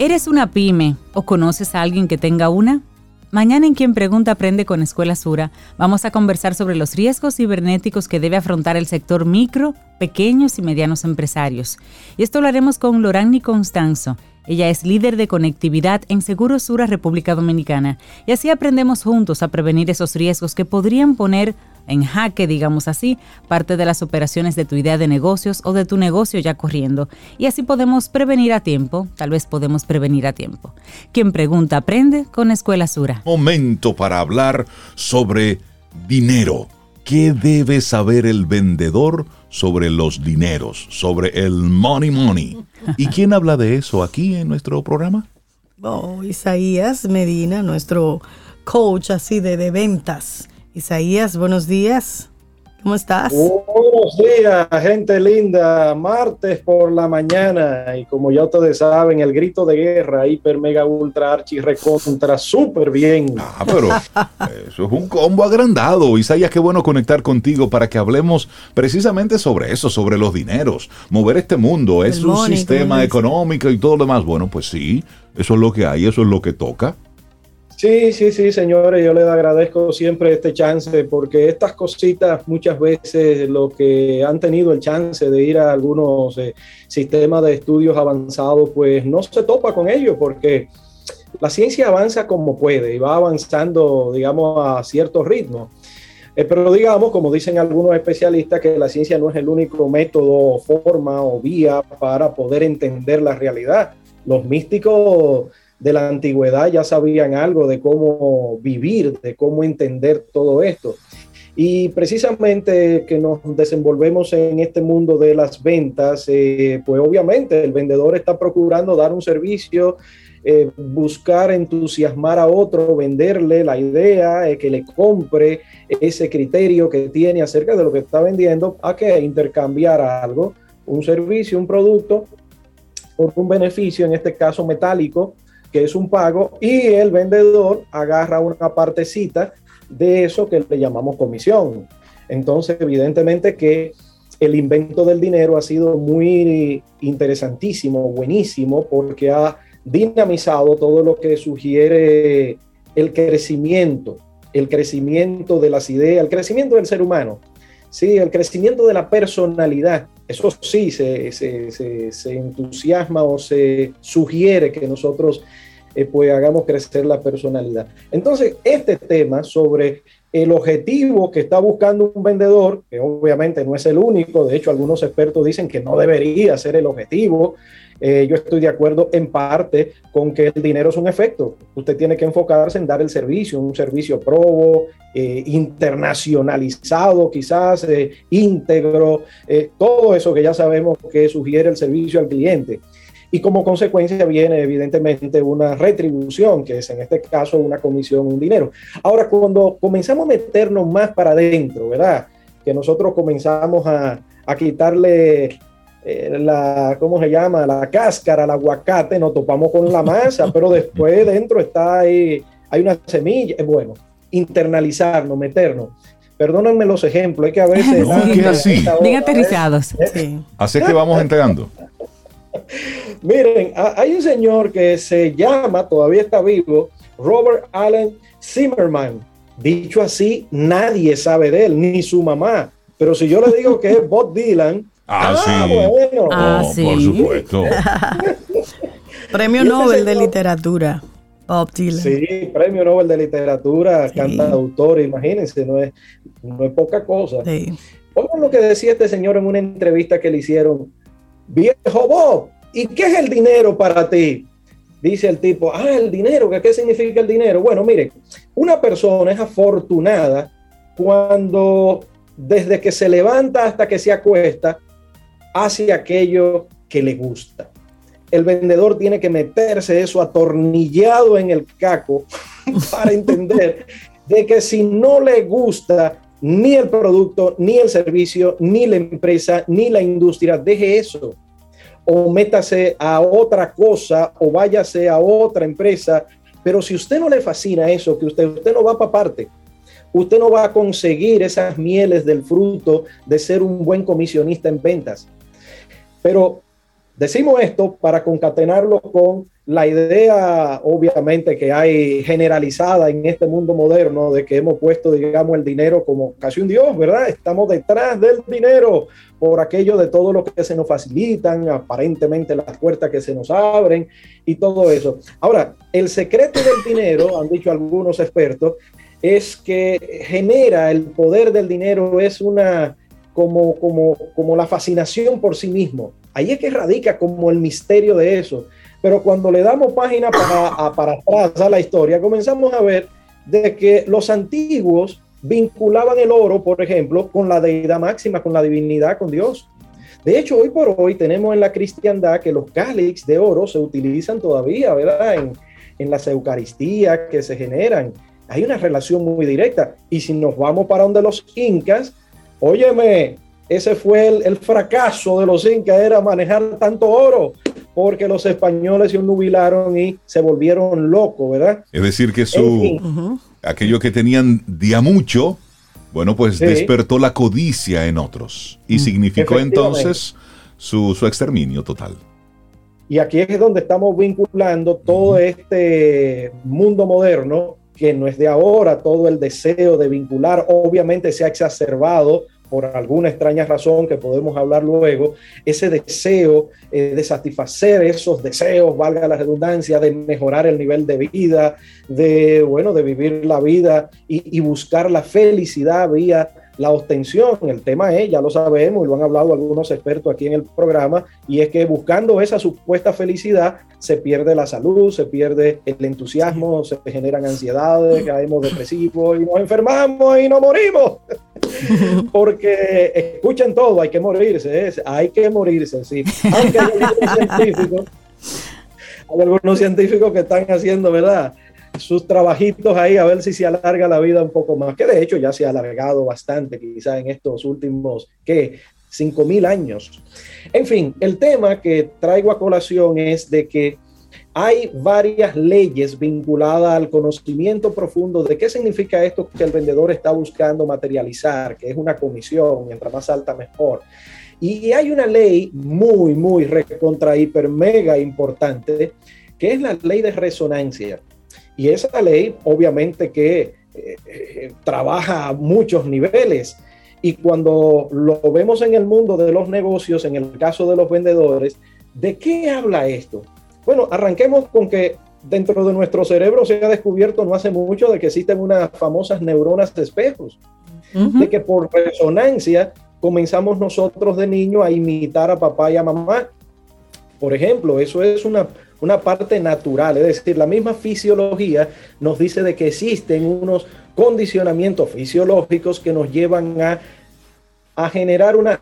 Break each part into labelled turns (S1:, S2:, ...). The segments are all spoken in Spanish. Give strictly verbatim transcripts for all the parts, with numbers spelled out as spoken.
S1: ¿Eres una pyme o conoces a alguien que tenga una? Mañana en Quien Pregunta Aprende con Escuela Sura vamos a conversar sobre los riesgos cibernéticos que debe afrontar el sector micro, pequeños y medianos empresarios. Y esto lo haremos con Lorani Constanzo. Ella es líder de conectividad en Seguro Sura República Dominicana. Y así aprendemos juntos a prevenir esos riesgos que podrían poner en jaque, digamos así, parte de las operaciones de tu idea de negocios o de tu negocio ya corriendo. Y así podemos prevenir a tiempo, tal vez podemos prevenir a tiempo. Quien Pregunta Aprende con Escuela Sura.
S2: Momento para hablar sobre dinero. ¿Qué debe saber el vendedor sobre los dineros, sobre el money money? ¿Y quién habla de eso aquí en nuestro programa?
S3: Oh, Isaías Medina, nuestro coach así de, de ventas. Isaías, buenos días. ¿Cómo estás?
S4: Buenos días, gente linda. Martes por la mañana. Y como ya ustedes saben, el grito de guerra, hiper, mega, ultra, archi, recontra, súper bien.
S2: Ah, pero eso es un combo agrandado. Isaías, qué bueno conectar contigo para que hablemos precisamente sobre eso, sobre los dineros. Mover este mundo, es un sistema económico y todo lo demás. Bueno, pues sí, eso es lo que hay, eso es lo que toca.
S4: Sí, sí, sí, señores, yo les agradezco siempre este chance porque estas cositas muchas veces lo que han tenido el chance de ir a algunos eh, sistemas de estudios avanzados, pues no se topa con ellos porque la ciencia avanza como puede y va avanzando, digamos, a cierto ritmo. Eh, pero digamos, como dicen algunos especialistas, que la ciencia no es el único método, forma o vía para poder entender la realidad. Los místicos de la antigüedad ya sabían algo de cómo vivir, de cómo entender todo esto. Y precisamente que nos desenvolvemos en este mundo de las ventas, eh, pues obviamente el vendedor está procurando dar un servicio, eh, buscar entusiasmar a otro, venderle la idea, eh, que le compre ese criterio que tiene acerca de lo que está vendiendo, a que intercambiar algo, un servicio, un producto, por un beneficio, en este caso metálico, que es un pago, y el vendedor agarra una partecita de eso que le llamamos comisión. Entonces, evidentemente que el invento del dinero ha sido muy interesantísimo, buenísimo, porque ha dinamizado todo lo que sugiere el crecimiento, el crecimiento de las ideas, el crecimiento del ser humano, sí, el crecimiento de la personalidad. Eso sí, se, se, se, se entusiasma o se sugiere que nosotros eh, pues hagamos crecer la personalidad. Entonces, este tema sobre el objetivo que está buscando un vendedor, que obviamente no es el único, de hecho algunos expertos dicen que no debería ser el objetivo. Eh, yo estoy de acuerdo en parte con que el dinero es un efecto. Usted tiene que enfocarse en dar el servicio, un servicio probo, eh, internacionalizado, quizás eh, íntegro, eh, todo eso que ya sabemos que sugiere el servicio al cliente. Y como consecuencia viene evidentemente una retribución, que es en este caso una comisión, un dinero. Ahora, cuando comenzamos a meternos más para adentro, ¿verdad? Que nosotros comenzamos a, a quitarle eh, la, ¿cómo se llama? La cáscara al aguacate, nos topamos con la masa, pero después dentro está ahí, hay una semilla. Bueno, internalizarnos, meternos. Perdónenme los ejemplos, es que a veces...
S2: No, que así.
S1: Bien aterrizados.
S4: ¿eh?
S1: Sí.
S2: Así es que vamos entregando.
S4: Miren, hay un señor que se llama, todavía está vivo, Robert Allen Zimmerman. Dicho así, nadie sabe de él, ni su mamá. Pero si yo le digo que es Bob Dylan,
S2: ah,
S4: ah
S2: sí.
S4: bueno.
S1: Ah,
S2: Oh,
S1: sí.
S2: por supuesto.
S3: Premio Nobel de Literatura, Bob Dylan.
S4: Sí, Premio Nobel de Literatura,
S3: Sí.
S4: cantautor, imagínense, no es, no es poca cosa.
S3: Sí.
S4: Oigan lo que decía este señor en una entrevista que le hicieron. Viejo Bob, ¿y qué es el dinero para ti? Dice el tipo, ah, el dinero, ¿qué, qué significa el dinero? Bueno, miren, una persona es afortunada cuando desde que se levanta hasta que se acuesta, hace aquello que le gusta. El vendedor tiene que meterse eso atornillado en el caco para entender de que si no le gusta ni el producto, ni el servicio, ni la empresa, ni la industria, deje eso. O métase a otra cosa o váyase a otra empresa. Pero si usted no le fascina eso, que usted, usted no va para parte. Usted no va a conseguir esas mieles del fruto de ser un buen comisionista en ventas. Pero decimos esto para concatenarlo con la idea, obviamente, que hay generalizada en este mundo moderno de que hemos puesto, digamos, el dinero como casi un dios, ¿verdad? Estamos detrás del dinero por aquello de todo lo que se nos facilitan, aparentemente las puertas que se nos abren y todo eso. Ahora, el secreto del dinero, han dicho algunos expertos, es que genera el poder del dinero, es una, como, como, como la fascinación por sí mismo. Ahí es que radica como el misterio de eso. Pero cuando le damos página para, a, para atrás a la historia, comenzamos a ver de que los antiguos vinculaban el oro, por ejemplo, con la deidad máxima, con la divinidad, con Dios. De hecho, hoy por hoy tenemos en la cristiandad que los cáliz de oro se utilizan todavía, ¿verdad? En, en las eucaristías que se generan. Hay una relación muy directa. Y si nos vamos para donde los incas, óyeme, ese fue el, el fracaso de los incas, era manejar tanto oro, porque los españoles se nubilaron y se volvieron locos, ¿verdad?
S2: Es decir, que su en fin. uh-huh. aquello que tenían día mucho, bueno, pues sí. despertó la codicia en otros y significó entonces su, su exterminio total.
S4: Y aquí es donde estamos vinculando todo uh-huh. este mundo moderno, que no es de ahora, todo el deseo de vincular, obviamente se ha exacerbado por alguna extraña razón que podemos hablar luego, ese deseo eh, de satisfacer esos deseos, valga la redundancia, de mejorar el nivel de vida, de, bueno, de vivir la vida y, y buscar la felicidad vía la obtención. El tema es, ya lo sabemos y lo han hablado algunos expertos aquí en el programa, y es que buscando esa supuesta felicidad se pierde la salud, se pierde el entusiasmo, se generan ansiedades, caemos depresivos y nos enfermamos y nos morimos. Porque escuchen todo, hay que morirse, ¿eh? hay que morirse, sí. Aunque hay algunos científicos, hay algunos científicos que están haciendo, ¿verdad?, sus trabajitos ahí a ver si se alarga la vida un poco más, que de hecho ya se ha alargado bastante, quizá en estos últimos, ¿qué?, cinco mil años. En fin, el tema que traigo a colación es de que hay varias leyes vinculadas al conocimiento profundo de qué significa esto que el vendedor está buscando materializar, que es una comisión, mientras más alta mejor. Y hay una ley muy, muy recontra, hiper, mega importante, que es la ley de resonancia. Y esa ley, obviamente, que eh, eh, trabaja a muchos niveles. Y cuando lo vemos en el mundo de los negocios, en el caso de los vendedores, ¿de qué habla esto? Bueno, arranquemos con que dentro de nuestro cerebro se ha descubierto no hace mucho de que existen unas famosas neuronas de espejos. Uh-huh. De que por resonancia comenzamos nosotros de niño a imitar a papá y a mamá. Por ejemplo, eso es una... una parte natural, es decir, la misma fisiología nos dice de que existen unos condicionamientos fisiológicos que nos llevan a, a generar una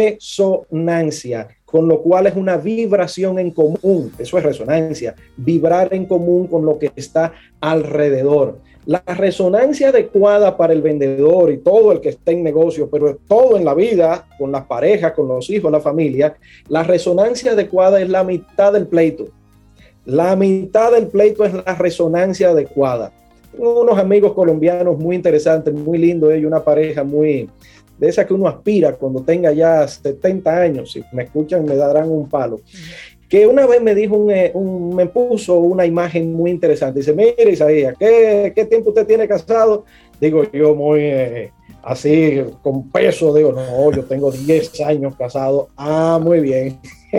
S4: resonancia, con lo cual es una vibración en común, eso es resonancia, vibrar en común con lo que está alrededor. La resonancia adecuada para el vendedor y todo el que esté en negocio, pero todo en la vida, con las parejas, con los hijos, la familia, la resonancia adecuada es la mitad del pleito. La mitad del pleito es la resonancia adecuada. Tengo unos amigos colombianos muy interesantes, muy lindos, ellos, una pareja muy de esa que uno aspira cuando tenga ya setenta años. Si me escuchan me darán un palo. Que una vez me dijo, un, un, me puso una imagen muy interesante. Dice, mire Isaías, ¿qué, qué tiempo usted tiene casado? Digo yo muy eh, así, con peso, digo, no, yo tengo diez años casado. Ah, muy bien.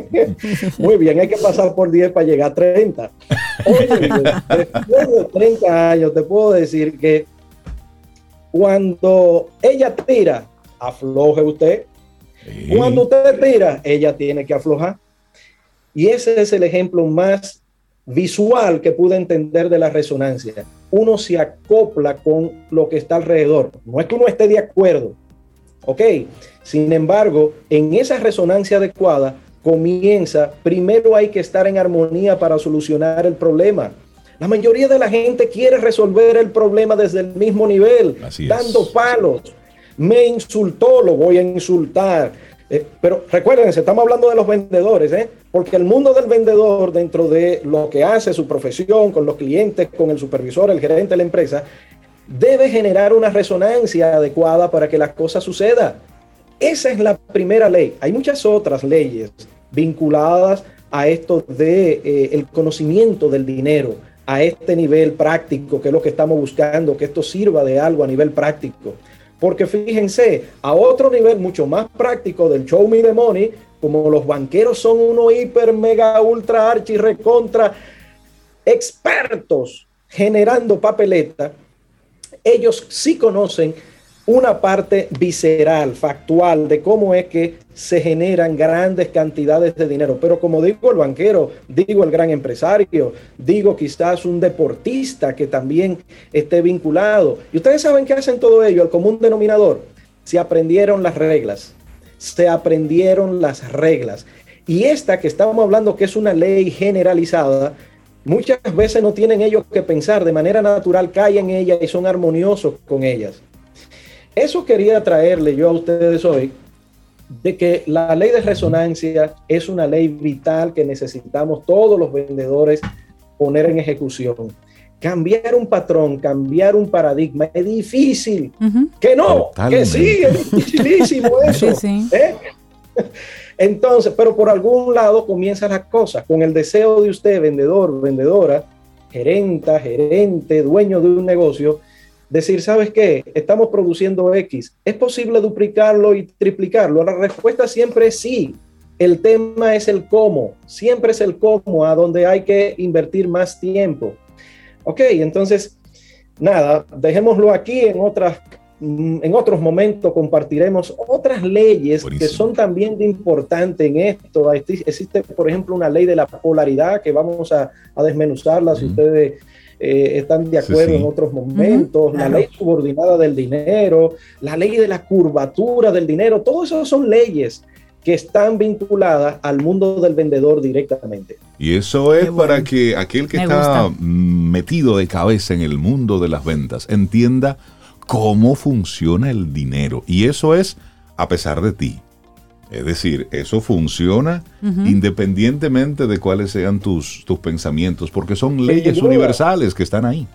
S4: Muy bien, hay que pasar por diez para llegar a treinta. Oye, después de treinta años te puedo decir que cuando ella tira, afloje usted. Sí. Cuando usted tira, ella tiene que aflojar. Y ese es el ejemplo más visual que pude entender de la resonancia. Uno se acopla con lo que está alrededor. No es que uno esté de acuerdo, ¿ok? Sin embargo, en esa resonancia adecuada, comienza, primero hay que estar en armonía para solucionar el problema. La mayoría de la gente quiere resolver el problema desde el mismo nivel, dando palos. Me insultó, lo voy a insultar. Eh, pero recuerden, estamos hablando de los vendedores, ¿eh? Porque el mundo del vendedor, dentro de lo que hace su profesión, con los clientes, con el supervisor, el gerente de la empresa, debe generar una resonancia adecuada para que las cosas sucedan. Esa es la primera ley. Hay muchas otras leyes vinculadas a esto de eh, el conocimiento del dinero, a este nivel práctico, que es lo que estamos buscando, que esto sirva de algo a nivel práctico. Porque fíjense, a otro nivel mucho más práctico del show me the money, como los banqueros son unos hiper, mega, ultra, archi, recontra expertos generando papeleta, ellos sí conocen una parte visceral, factual, de cómo es que se generan grandes cantidades de dinero. Pero como digo el banquero, digo el gran empresario, digo quizás un deportista que también esté vinculado. Y ustedes saben qué hacen todo ello, el común denominador. Se aprendieron las reglas, se aprendieron las reglas. Y esta que estamos hablando, que es una ley generalizada, muchas veces no tienen ellos que pensar, de manera natural caen en ella y son armoniosos con ellas. Eso quería traerle yo a ustedes hoy, de que la ley de resonancia es una ley vital que necesitamos todos los vendedores poner en ejecución. Cambiar un patrón, cambiar un paradigma es difícil. Uh-huh. Que no, Totalmente. Que sí, es dificilísimo eso. Sí, sí. ¿Eh? Entonces, pero por algún lado comienza la cosa, con el deseo de usted, vendedor, vendedora, gerenta, gerente, dueño de un negocio, decir, ¿sabes qué? Estamos produciendo X. ¿Es posible duplicarlo y triplicarlo? La respuesta siempre es sí. El tema es el cómo. Siempre es el cómo, a donde hay que invertir más tiempo. Ok, entonces, nada, dejémoslo aquí. En otras, en otros momentos compartiremos otras leyes Buenísimo. Que son también de importante en esto. Existe, por ejemplo, una ley de la polaridad que vamos a, a desmenuzarla, mm. si ustedes Eh, están de acuerdo sí, sí. en otros momentos, uh-huh, la claro. ley subordinada del dinero, la ley de la curvatura del dinero, todo eso son leyes que están vinculadas al mundo del vendedor directamente.
S2: Y eso es bueno. para que aquel que Me está gusta. metido de cabeza en el mundo de las ventas entienda cómo funciona el dinero. Y eso es a pesar de ti. Es decir, eso funciona uh-huh. independientemente de cuáles sean tus, tus pensamientos, porque son leyes Sin universales que están ahí.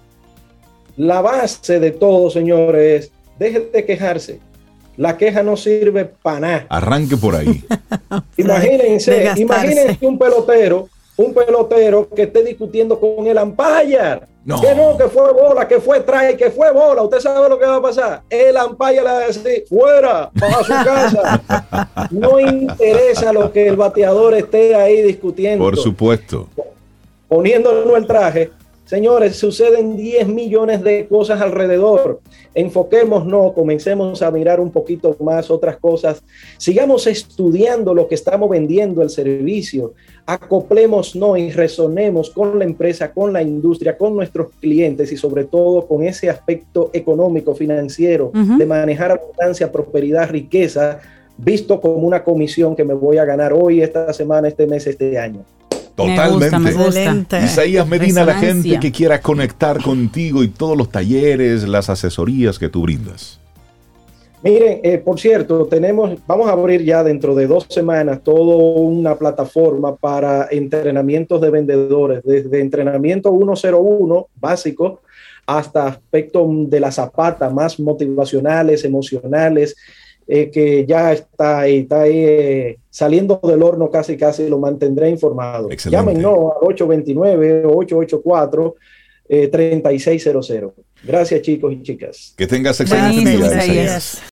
S4: La base de todo, señores, es dejen de quejarse. La queja no sirve para nada.
S2: Arranque por ahí.
S4: Imagínense, imagínense un pelotero, un pelotero que esté discutiendo con el umpire. No. Que no, que fue bola, que fue try, que fue bola. Usted sabe lo que va a pasar. El umpire le va a decir, fuera, para su casa. No interesa lo que el bateador esté ahí discutiendo.
S2: Por supuesto.
S4: Poniéndonos el traje. Señores, suceden diez millones de cosas alrededor. Enfoquémonos, comencemos a mirar un poquito más otras cosas. Sigamos estudiando lo que estamos vendiendo, el servicio. Acoplémonos y resonemos con la empresa, con la industria, con nuestros clientes y sobre todo con ese aspecto económico, financiero, uh-huh. de manejar abundancia, prosperidad, riqueza, visto como una comisión que me voy a ganar hoy, esta semana, este mes, este año.
S2: Totalmente.
S1: Me gusta, me gusta.
S2: Isaías Medina, la gente que quiera conectar contigo y todos los talleres, las asesorías que tú brindas.
S4: Miren, eh, por cierto, tenemos, vamos a abrir ya dentro de dos semanas toda una plataforma para entrenamientos de vendedores, desde entrenamiento ciento uno básico hasta aspectos de la zapata más motivacionales, emocionales, Eh, que ya está ahí, está ahí eh, saliendo del horno casi casi, lo mantendré informado. Llámenos al ocho dos nueve, ocho ocho cuatro, tres seis cero cero. Gracias, chicos y chicas.
S2: Que tengas excelente día,
S1: Isaías.